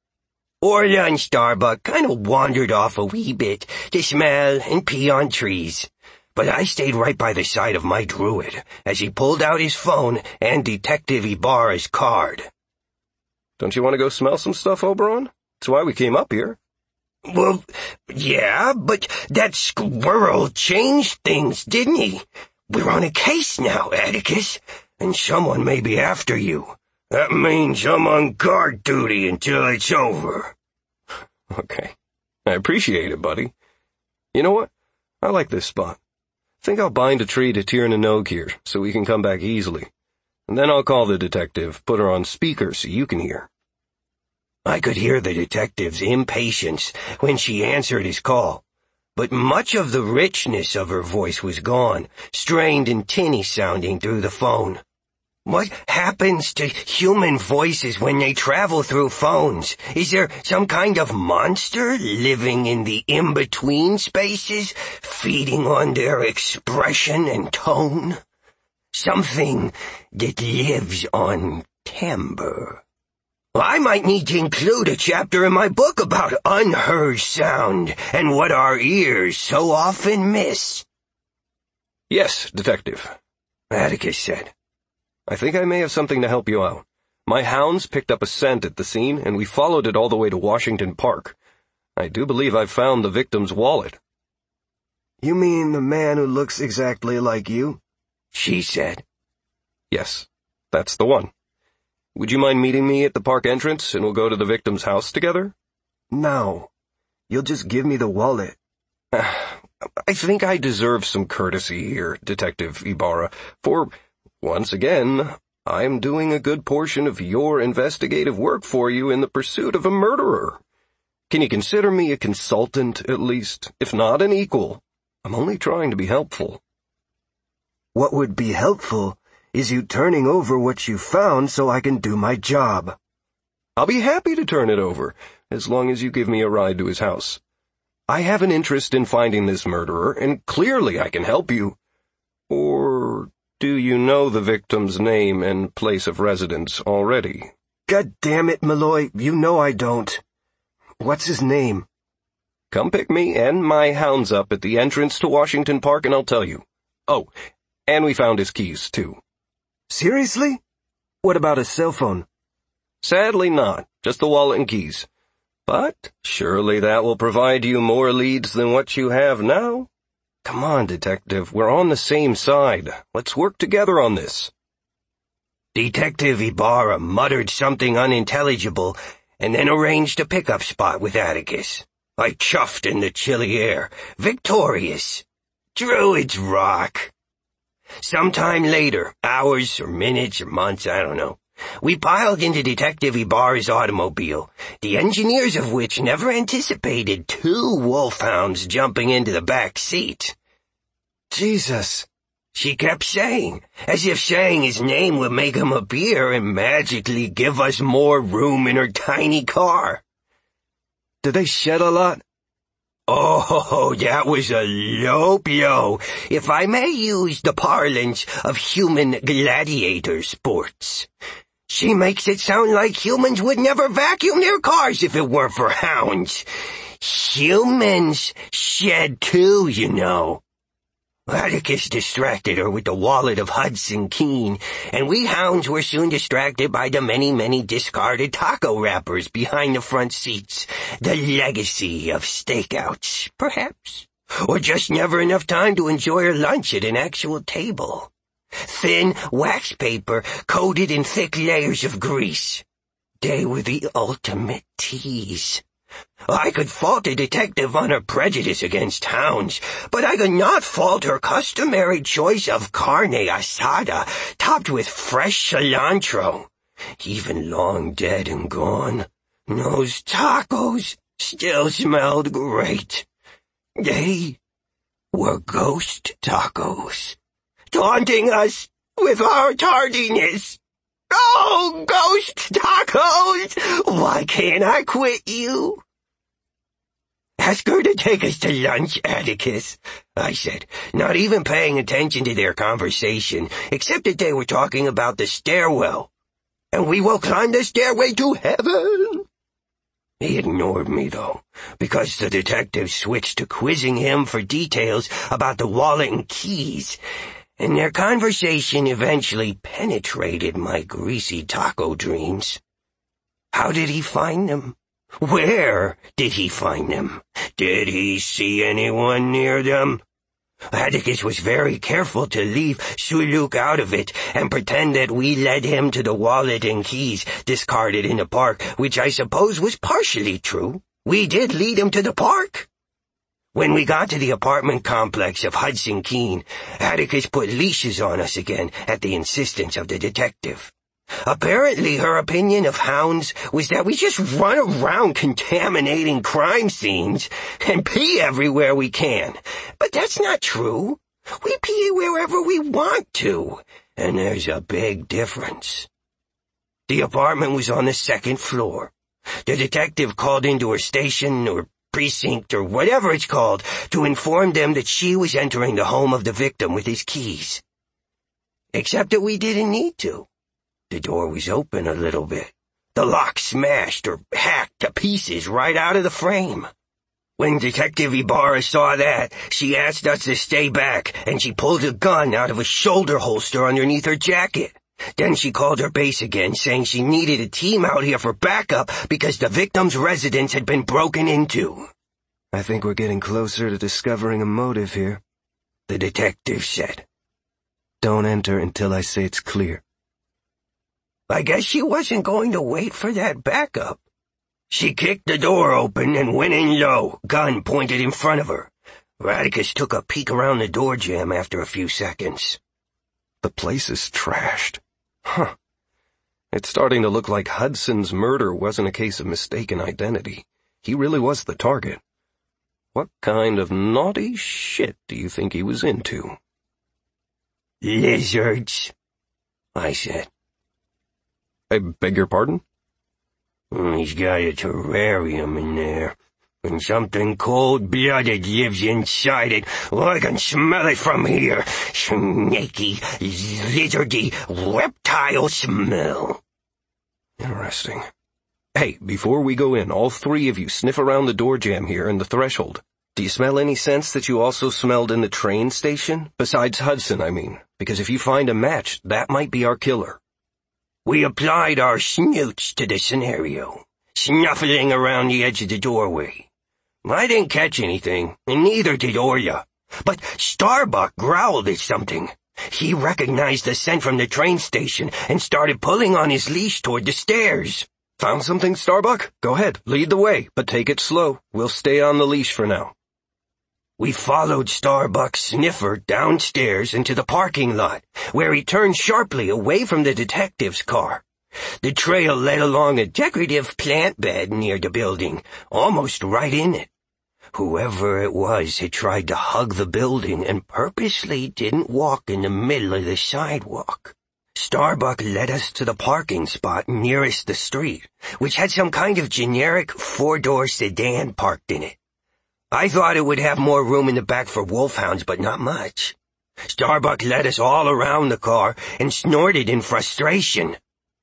Orla and Starbuck kind of wandered off a wee bit to smell and pee on trees, but I stayed right by the side of my druid as he pulled out his phone and Detective Ibarra's card. Don't you want to go smell some stuff, Oberon? That's why we came up here. Well, yeah, but that squirrel changed things, didn't he? We're on a case now, Atticus, and someone may be after you. That means I'm on guard duty until it's over. Okay. I appreciate it, buddy. You know what? I like this spot. Think I'll bind a tree to Tir and Nog here, so we can come back easily. And then I'll call the detective, put her on speaker so you can hear. I could hear the detective's impatience when she answered his call, but much of the richness of her voice was gone, strained and tinny sounding through the phone. What happens to human voices when they travel through phones? Is there some kind of monster living in the in-between spaces, feeding on their expression and tone? Something that lives on timbre. I might need to include a chapter in my book about unheard sound and what our ears so often miss. Yes, Detective, Atticus said. I think I may have something to help you out. My hounds picked up a scent at the scene, and we followed it all the way to Washington Park. I do believe I've found the victim's wallet. You mean the man who looks exactly like you? She said. Yes, that's the one. Would you mind meeting me at the park entrance, and we'll go to the victim's house together? No. You'll just give me the wallet. I think I deserve some courtesy here, Detective Ibarra, for, once again, I'm doing a good portion of your investigative work for you in the pursuit of a murderer. Can you consider me a consultant, at least, if not an equal? I'm only trying to be helpful. What would be helpful is you turning over what you found so I can do my job. I'll be happy to turn it over, as long as you give me a ride to his house. I have an interest in finding this murderer, and clearly I can help you. Or do you know the victim's name and place of residence already? God damn it, Malloy, you know I don't. What's his name? Come pick me and my hounds up at the entrance to Washington Park and I'll tell you. Oh, and we found his keys, too. Seriously? What about a cell phone? Sadly not, just the wallet and keys. But surely that will provide you more leads than what you have now. Come on, Detective, we're on the same side. Let's work together on this. Detective Ibarra muttered something unintelligible and then arranged a pickup spot with Atticus. I chuffed in the chilly air, victorious. Druid's Rock. Sometime later, hours or minutes or months, I don't know, we piled into Detective Ibarra's automobile, the engineers of which never anticipated two wolfhounds jumping into the back seat. Jesus, she kept saying, as if saying his name would make him appear and magically give us more room in her tiny car. Did they shed a lot? Oh, that was a low blow, if I may use the parlance of human gladiator sports. She makes it sound like humans would never vacuum their cars if it weren't for hounds. Humans shed too, you know. Atticus distracted her with the wallet of Hudson Keen, and we hounds were soon distracted by the many, many discarded taco wrappers behind the front seats. The legacy of stakeouts, perhaps. Or just never enough time to enjoy her lunch at an actual table. Thin wax paper coated in thick layers of grease. They were the ultimate tease. I could fault a detective on her prejudice against hounds, but I could not fault her customary choice of carne asada topped with fresh cilantro. Even long dead and gone, those tacos still smelled great. They were ghost tacos, taunting us with our tardiness. Oh, ghost tacos! Why can't I quit you? Ask her to take us to lunch, Atticus, I said, not even paying attention to their conversation, except that they were talking about the stairwell. And we will climb the stairway to heaven. He ignored me, though, because the detective switched to quizzing him for details about the wallet and keys, and their conversation eventually penetrated my greasy taco dreams. How did he find them? Where did he find them? Did he see anyone near them? Atticus was very careful to leave Suluk out of it and pretend that we led him to the wallet and keys discarded in the park, which I suppose was partially true. We did lead him to the park. When we got to the apartment complex of Hudson Keen, Atticus put leashes on us again at the insistence of the detective. Apparently her opinion of hounds was that we just run around contaminating crime scenes and pee everywhere we can. But that's not true. We pee wherever we want to, and there's a big difference. The apartment was on the second floor. The detective called into her station or precinct or whatever it's called to inform them that she was entering the home of the victim with his keys. Except that we didn't need to. The door was open a little bit. The lock smashed or hacked to pieces right out of the frame. When Detective Ibarra saw that, she asked us to stay back, and she pulled a gun out of a shoulder holster underneath her jacket. Then she called her base again, saying she needed a team out here for backup because the victim's residence had been broken into. I think we're getting closer to discovering a motive here, the detective said. Don't enter until I say it's clear. I guess she wasn't going to wait for that backup. She kicked the door open and went in low, gun pointed in front of her. Radicus took a peek around the door jamb after a few seconds. The place is trashed. Huh. It's starting to look like Hudson's murder wasn't a case of mistaken identity. He really was the target. What kind of naughty shit do you think he was into? Lizards, I said. I beg your pardon? He's got a terrarium in there, and something cold-blooded lives inside it. Oh, I can smell it from here. Snaky, lizardy, reptile smell. Interesting. Hey, before we go in, all three of you sniff around the door jamb here and the threshold. Do you smell any scents that you also smelled in the train station? Besides Hudson, I mean. Because if you find a match, that might be our killer. We applied our snoots to the scenario, snuffling around the edge of the doorway. I didn't catch anything, and neither did Orla. But Starbuck growled at something. He recognized the scent from the train station and started pulling on his leash toward the stairs. Found something, Starbuck? Go ahead, lead the way, but take it slow. We'll stay on the leash for now. We followed Starbuck's sniffer downstairs into the parking lot, where he turned sharply away from the detective's car. The trail led along a decorative plant bed near the building, almost right in it. Whoever it was had tried to hug the building and purposely didn't walk in the middle of the sidewalk. Starbuck led us to the parking spot nearest the street, which had some kind of generic four-door sedan parked in it. I thought it would have more room in the back for wolfhounds, but not much. Starbuck led us all around the car and snorted in frustration.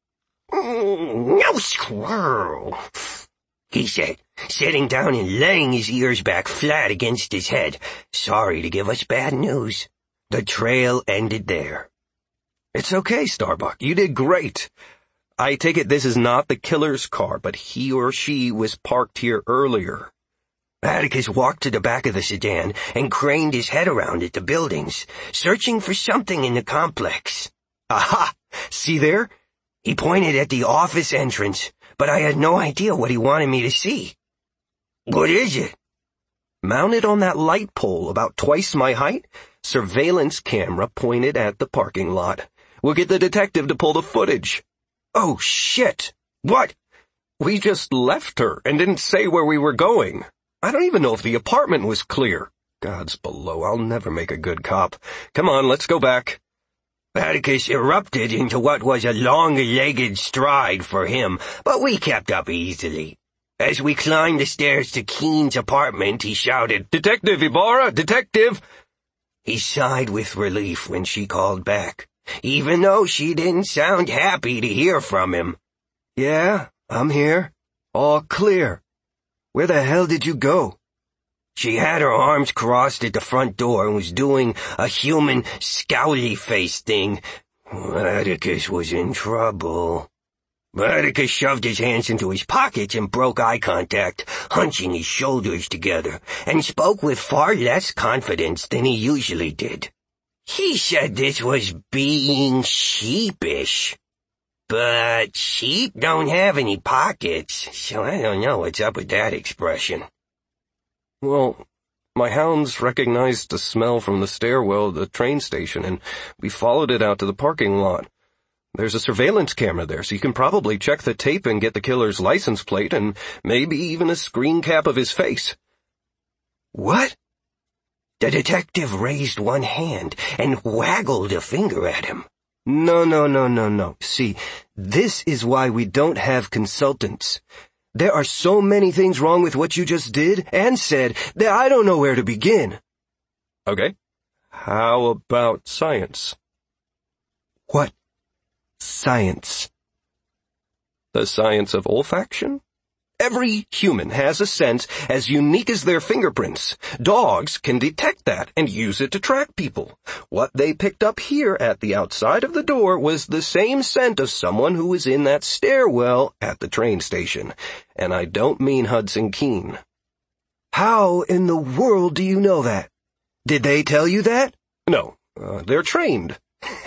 Mm, no squirrel, he said, sitting down and laying his ears back flat against his head. Sorry to give us bad news. The trail ended there. It's okay, Starbuck. You did great. I take it this is not the killer's car, but he or she was parked here earlier. Atticus walked to the back of the sedan and craned his head around at the buildings, searching for something in the complex. Aha! See there? He pointed at the office entrance, but I had no idea what he wanted me to see. What is it? Mounted on that light pole about twice my height, surveillance camera pointed at the parking lot. We'll get the detective to pull the footage. Oh, shit! What? We just left her and didn't say where we were going. I don't even know if the apartment was clear. God's below, I'll never make a good cop. Come on, let's go back. Atticus erupted into what was a long-legged stride for him, but we kept up easily. As we climbed the stairs to Keene's apartment, he shouted, "Detective Ibarra! Detective!" He sighed with relief when she called back, even though she didn't sound happy to hear from him. Yeah, I'm here. All clear. Where the hell did you go? She had her arms crossed at the front door and was doing a human scowly face thing. Atticus was in trouble. Atticus shoved his hands into his pockets and broke eye contact, hunching his shoulders together, and spoke with far less confidence than he usually did. He said this was being sheepish. But sheep don't have any pockets, so I don't know what's up with that expression. Well, my hounds recognized the smell from the stairwell of the train station, and we followed it out to the parking lot. There's a surveillance camera there, so you can probably check the tape and get the killer's license plate and maybe even a screen cap of his face. What? The detective raised one hand and waggled a finger at him. No, no, no, no, no. See, this is why we don't have consultants. There are so many things wrong with what you just did and said that I don't know where to begin. Okay. How about science? What? Science. The science of olfaction? Every human has a sense as unique as their fingerprints. Dogs can detect that and use it to track people. What they picked up here at the outside of the door was the same scent of someone who was in that stairwell at the train station. And I don't mean Hudson Keen. How in the world do you know that? Did they tell you that? No, uh, they're trained.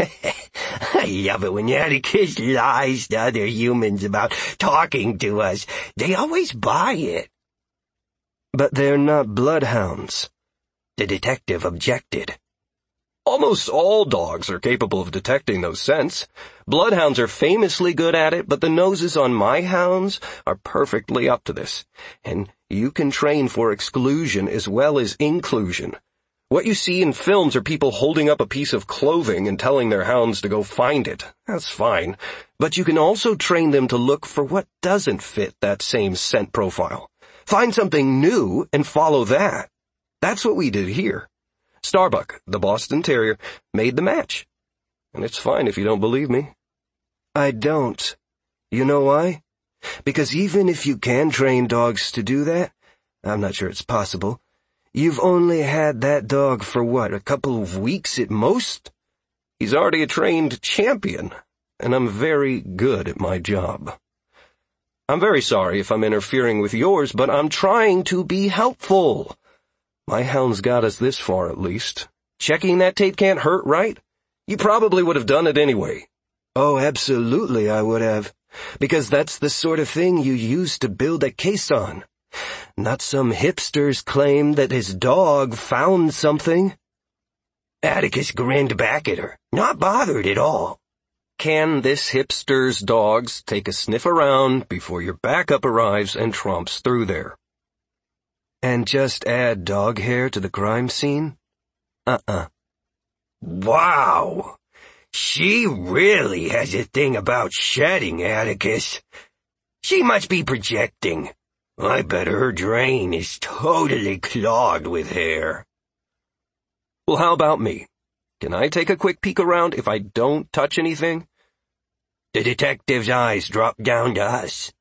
I love it when Atticus lies to other humans about talking to us. They always buy it. But they're not bloodhounds. The detective objected. Almost all dogs are capable of detecting those scents. Bloodhounds are famously good at it, but the noses on my hounds are perfectly up to this. And you can train for exclusion as well as inclusion. What you see in films are people holding up a piece of clothing and telling their hounds to go find it. That's fine. But you can also train them to look for what doesn't fit that same scent profile. Find something new and follow that. That's what we did here. Starbuck, the Boston Terrier, made the match. And it's fine if you don't believe me. I don't. You know why? Because even if you can train dogs to do that, I'm not sure it's possible, you've only had that dog for what, a couple of weeks at most? He's already a trained champion, and I'm very good at my job. I'm very sorry if I'm interfering with yours, but I'm trying to be helpful. My hound's got us this far at least. Checking that tape can't hurt, right? You probably would have done it anyway. Oh, absolutely I would have. Because that's the sort of thing you use to build a case on. Not some hipster's claim that his dog found something. Atticus grinned back at her, not bothered at all. Can this hipster's dogs take a sniff around before your backup arrives and tromps through there? And just add dog hair to the crime scene? Uh-uh. Wow! She really has a thing about shedding, Atticus. She must be projecting. I bet her drain is totally clogged with hair. Well, how about me? Can I take a quick peek around if I don't touch anything? The detective's eyes dropped down to us.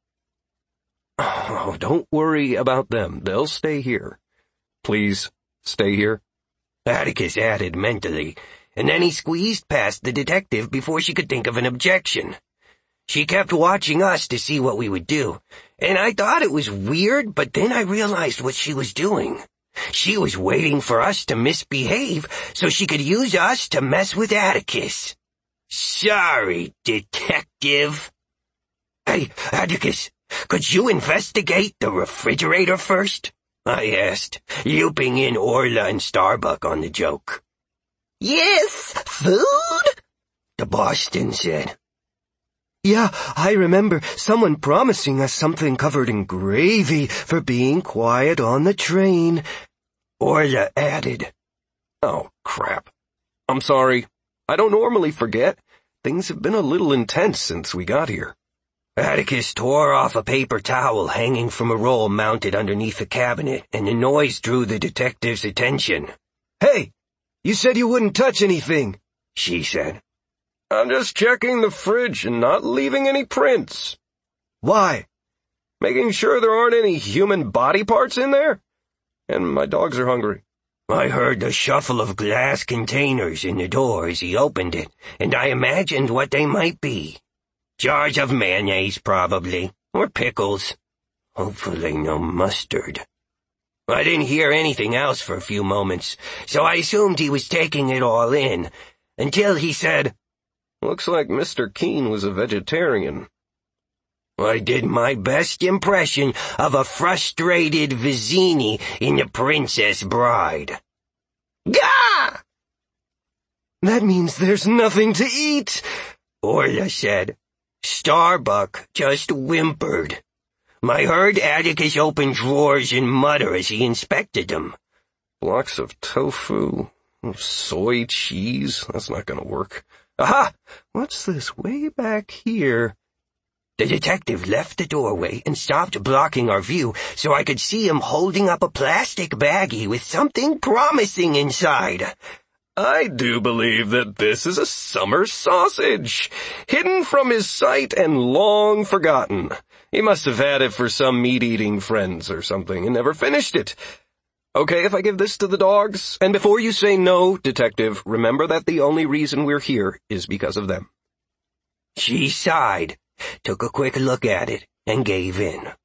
Oh, don't worry about them. They'll stay here. Please, stay here. Atticus added mentally, and then he squeezed past the detective before she could think of an objection. She kept watching us to see what we would do, and I thought it was weird, but then I realized what she was doing. She was waiting for us to misbehave so she could use us to mess with Atticus. Sorry, detective. Hey, Atticus, could you investigate the refrigerator first? I asked, looping in Orla and Starbuck on the joke. Yes, food? The Boston said. Yeah, I remember someone promising us something covered in gravy for being quiet on the train. Orla added. Oh, crap. I'm sorry. I don't normally forget. Things have been a little intense since we got here. Atticus tore off a paper towel hanging from a roll mounted underneath the cabinet, and the noise drew the detective's attention. Hey, you said you wouldn't touch anything, she said. I'm just checking the fridge and not leaving any prints. Why? Making sure there aren't any human body parts in there. And my dogs are hungry. I heard the shuffle of glass containers in the door as he opened it, and I imagined what they might be. Jars of mayonnaise, probably, or pickles. Hopefully no mustard. I didn't hear anything else for a few moments, so I assumed he was taking it all in, until he said, "Looks like Mister Keen was a vegetarian." I did my best impression of a frustrated Vizzini in The Princess Bride. Gah! That means there's nothing to eat, Orla said. Starbuck just whimpered. I heard Atticus open drawers and mutter as he inspected them. Blocks of tofu, soy cheese, that's not gonna work. Aha! What's this way back here? The detective left the doorway and stopped blocking our view so I could see him holding up a plastic baggie with something promising inside. I do believe that this is a summer sausage, hidden from his sight and long forgotten. He must have had it for some meat-eating friends or something and never finished it. Okay, if I give this to the dogs? And before you say no, Detective, remember that the only reason we're here is because of them. She sighed, took a quick look at it, and gave in.